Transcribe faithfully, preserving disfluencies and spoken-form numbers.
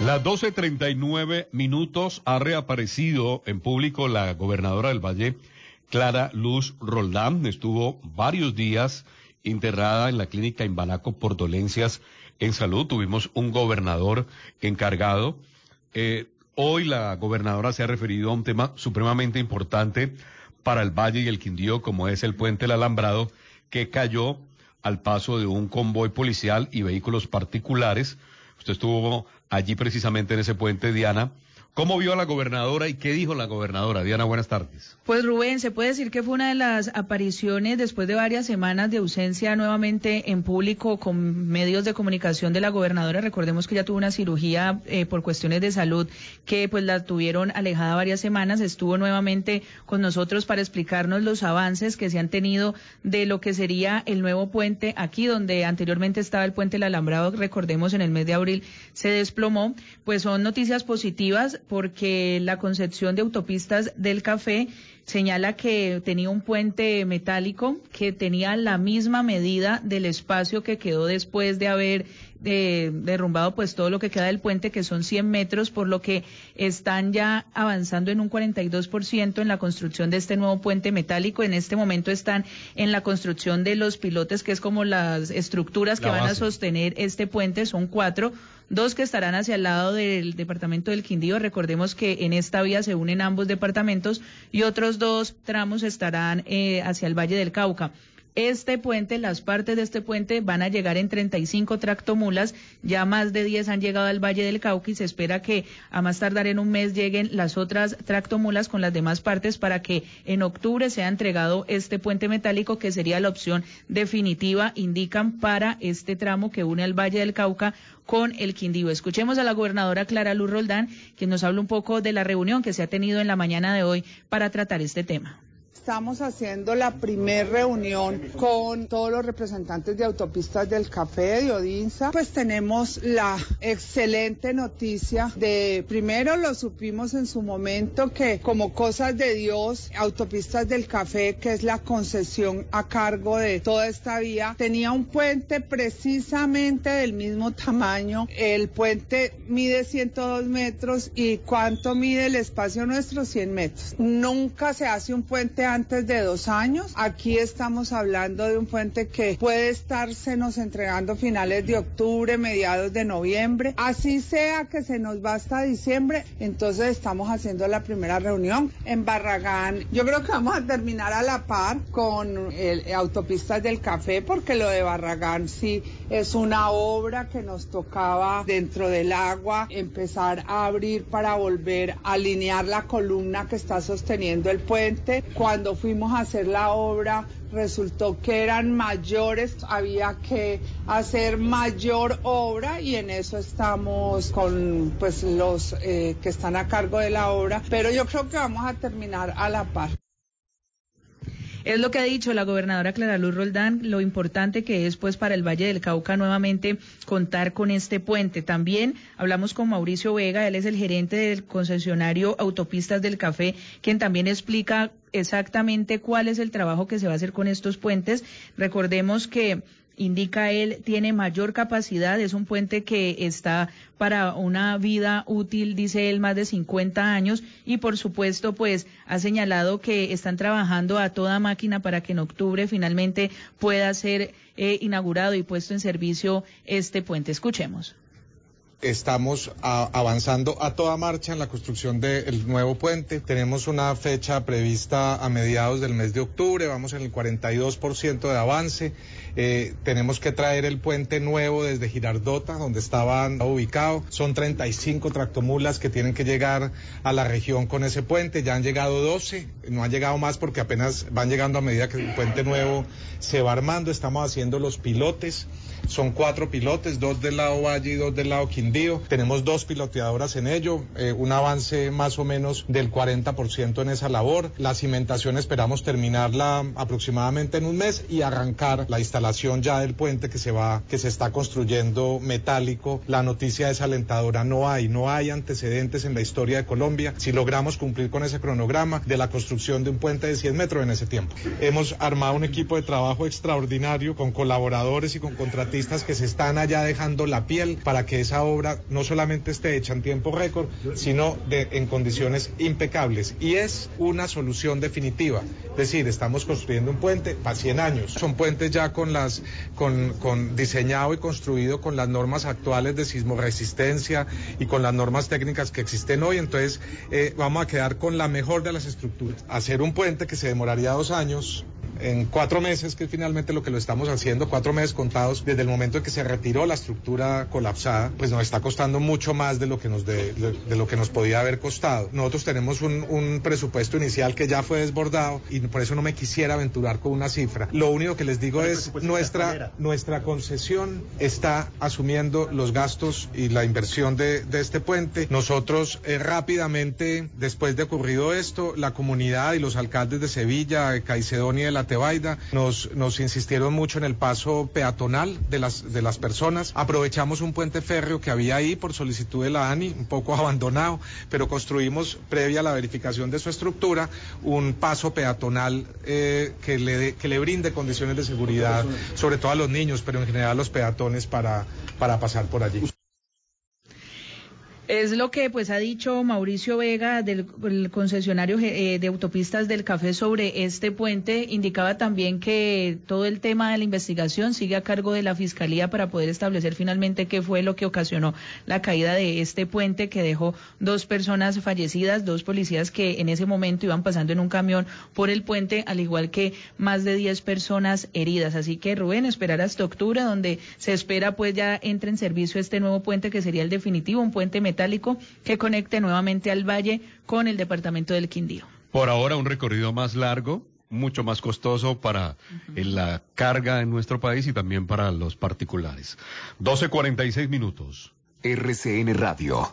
Las doce treinta y nueve minutos ha reaparecido en público la gobernadora del Valle, Clara Luz Roldán. Estuvo varios días internada en la clínica Imbanaco por dolencias en salud. Tuvimos un gobernador encargado. Eh, hoy la gobernadora se ha referido a un tema supremamente importante para el Valle y el Quindío, como es el puente El Alambrado, que cayó al paso de un convoy policial y vehículos particulares. Usted estuvo allí precisamente en ese puente, Diana. ¿Cómo vio a la gobernadora y qué dijo la gobernadora? Diana, buenas tardes. Pues Rubén, se puede decir que fue una de las apariciones después de varias semanas de ausencia nuevamente en público con medios de comunicación de la gobernadora. Recordemos que ella tuvo una cirugía eh, por cuestiones de salud que pues la tuvieron alejada varias semanas. Estuvo nuevamente con nosotros para explicarnos los avances que se han tenido de lo que sería el nuevo puente aquí, donde anteriormente estaba el puente El Alambrado. Recordemos, en el mes de abril se desplomó. Pues son noticias positivas, porque la Concepción de Autopistas del Café señala que tenía un puente metálico que tenía la misma medida del espacio que quedó después de haber eh, derrumbado pues todo lo que queda del puente, que son cien metros, por lo que están ya avanzando en un cuarenta y dos por ciento en la construcción de este nuevo puente metálico. En este momento están en la construcción de los pilotes, que es como las estructuras que van a sostener este puente. Son cuatro, dos que estarán hacia el lado del departamento del Quindío. Recordemos que en esta vía se unen ambos departamentos, y otros dos tramos estarán eh, hacia el Valle del Cauca. Este puente, las partes de este puente van a llegar en treinta y cinco tractomulas, ya más de diez han llegado al Valle del Cauca, y se espera que a más tardar en un mes lleguen las otras tractomulas con las demás partes para que en octubre sea entregado este puente metálico, que sería la opción definitiva, indican, para este tramo que une al Valle del Cauca con el Quindío. Escuchemos a la gobernadora Clara Luz Roldán, quien nos habla un poco de la reunión que se ha tenido en la mañana de hoy para tratar este tema. Estamos haciendo la primer reunión con todos los representantes de Autopistas del Café, de Odinsa. Pues tenemos la excelente noticia de, primero lo supimos en su momento, que como cosas de Dios, Autopistas del Café, que es la concesión a cargo de toda esta vía, tenía un puente precisamente del mismo tamaño. El puente mide ciento dos metros. ¿Y cuánto mide el espacio nuestro? cien metros. Nunca se hace un puente antes de dos años. Aquí estamos hablando de un puente que puede estársenos entregando finales de octubre, mediados de noviembre. Así sea que se nos va hasta diciembre, entonces estamos haciendo la primera reunión en Barragán. Yo creo que vamos a terminar a la par con el Autopistas del Café, porque lo de Barragán sí es una obra que nos tocaba dentro del agua empezar a abrir para volver a alinear la columna que está sosteniendo el puente. Cuando fuimos a hacer la obra, resultó que eran mayores, había que hacer mayor obra, y en eso estamos con pues los eh, que están a cargo de la obra, pero yo creo que vamos a terminar a la par. Es lo que ha dicho la gobernadora Clara Luz Roldán, lo importante que es pues para el Valle del Cauca nuevamente contar con este puente. También hablamos con Mauricio Vega, él es el gerente del concesionario Autopistas del Café, quien también explica exactamente cuál es el trabajo que se va a hacer con estos puentes. Recordemos que, indica él, tiene mayor capacidad, es un puente que está para una vida útil, dice él, más de cincuenta años, y por supuesto pues ha señalado que están trabajando a toda máquina para que en octubre finalmente pueda ser eh, inaugurado y puesto en servicio este puente. Escuchemos. Estamos a, avanzando a toda marcha en la construcción del nuevo puente. Tenemos una fecha prevista a mediados del mes de octubre, vamos en el cuarenta y dos por ciento de avance. Eh, tenemos que traer el puente nuevo desde Girardota, donde estaban ubicados. Son treinta y cinco tractomulas que tienen que llegar a la región con ese puente. Ya han llegado doce, no han llegado más porque apenas van llegando a medida que el puente nuevo se va armando. Estamos haciendo los pilotes. Son cuatro pilotes, dos del lado Valle y dos del lado Quindío. Tenemos dos piloteadoras en ello, eh, un avance más o menos del cuarenta por ciento en esa labor. La cimentación esperamos terminarla aproximadamente en un mes y arrancar la instalación ya del puente que se va, que se está construyendo metálico. La noticia es alentadora, no hay, no hay antecedentes en la historia de Colombia si logramos cumplir con ese cronograma de la construcción de un puente de cien metros en ese tiempo. Hemos armado un equipo de trabajo extraordinario con colaboradores y con contratistas contratistas que se están allá dejando la piel para que esa obra no solamente esté hecha en tiempo récord, sino de, en condiciones impecables. Y es una solución definitiva. Es decir, estamos construyendo un puente para cien años. Son puentes ya con las, con, con diseñado y construido con las normas actuales de sismoresistencia y con las normas técnicas que existen hoy. Entonces, eh, vamos a quedar con la mejor de las estructuras. Hacer un puente que se demoraría dos años, en cuatro meses, que es finalmente lo que lo estamos haciendo, cuatro meses contados desde el momento en que se retiró la estructura colapsada, pues nos está costando mucho más de lo que nos de, de, de lo que nos podía haber costado. Nosotros tenemos un, un presupuesto inicial que ya fue desbordado y por eso no me quisiera aventurar con una cifra. Lo único que les digo es nuestra nuestra concesión está asumiendo los gastos y la inversión de, de este puente. Nosotros eh, rápidamente, después de ocurrido esto, la comunidad y los alcaldes de Sevilla, de Caicedonia y de la Tebaida nos, nos insistieron mucho en el paso peatonal de las, de las personas. Aprovechamos un puente férreo que había ahí por solicitud de la ANI, un poco abandonado, pero construimos, previa a la verificación de su estructura, un paso peatonal eh, que, le, que le brinde condiciones de seguridad, sobre todo a los niños, pero en general a los peatones para, para pasar por allí. Es lo que pues ha dicho Mauricio Vega del el concesionario eh, de autopistas del Café sobre este puente. Indicaba también que todo el tema de la investigación sigue a cargo de la Fiscalía para poder establecer finalmente qué fue lo que ocasionó la caída de este puente que dejó dos personas fallecidas, dos policías que en ese momento iban pasando en un camión por el puente, al igual que más de diez personas heridas. Así que, Rubén, esperar hasta octubre, donde se espera pues ya entre en servicio este nuevo puente que sería el definitivo, un puente metálico que conecte nuevamente al valle con el departamento del Quindío. Por ahora un recorrido más largo, mucho más costoso para uh-huh. la carga en nuestro país y también para los particulares. doce cuarenta y seis minutos. R C N Radio.